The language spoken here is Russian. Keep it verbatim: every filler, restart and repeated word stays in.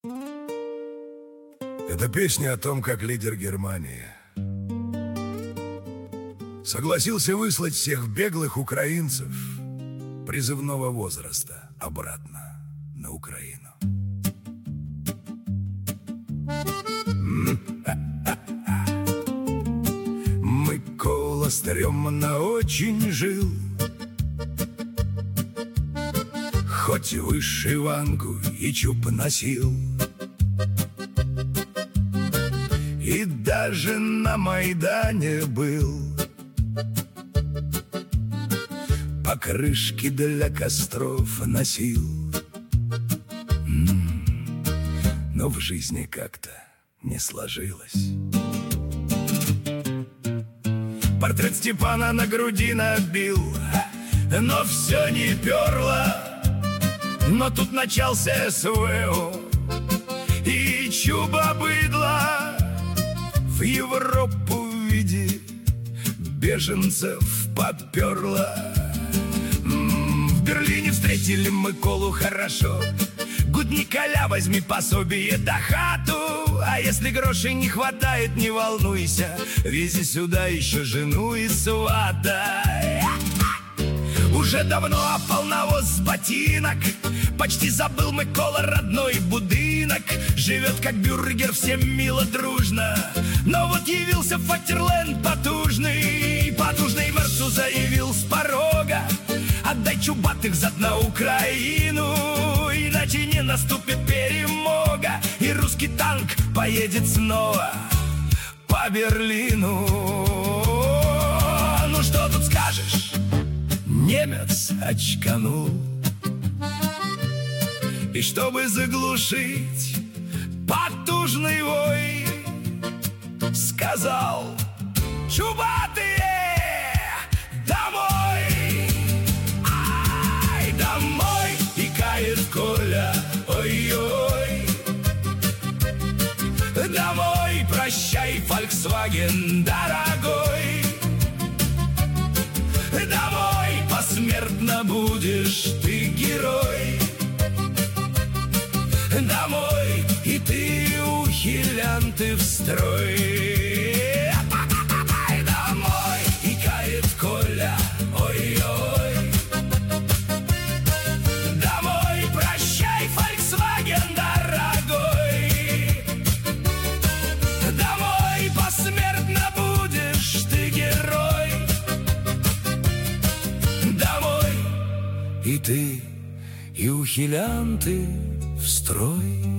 Это песня о том, как лидер Германии согласился выслать всех беглых украинцев призывного возраста обратно на Украину. Микола стрёмно очень жил, хоть вышиванку и чуб носил, и даже на Майдане был. Покрышки для костров носил. М-м, но в жизни как-то не сложилось. Портрет Степана на груди набил, но все не перло. Но тут начался СВО, и чуба быдла в Европу в виде беженцев поперла. В Берлине встретили Миколу хорошо. Гуд Николя, возьми пособие да хату. А если грошей не хватает, не волнуйся, вези сюда еще жену и свата. Уже давно опал навоз с ботинок, почти забыл Микола родной будинок. Живет как бюргер, всем мило, дружно. Но вот явился Фатерленд потужный. Потужный мерцу заявил с порога: отдай чубатых зад на Украину, иначе не наступит перемога, и русский танк поедет снова по Берлину. Ну что тут скажешь? Немец очканул, и чтобы заглушить потужный вой, сказал: чубатые, домой! Ай, домой! И кает Коля, ой-ой! Домой, прощай, Volkswagen дорогой! Домой, посмертно будешь ты герой. Домой, и ты, ухилянты, в строй. Домой, и кает Коля, ой-ой. Домой, прощай, Volkswagen дорогой. Домой, посмертно будешь ты герой. Домой, и ты, и ухилянты в строй.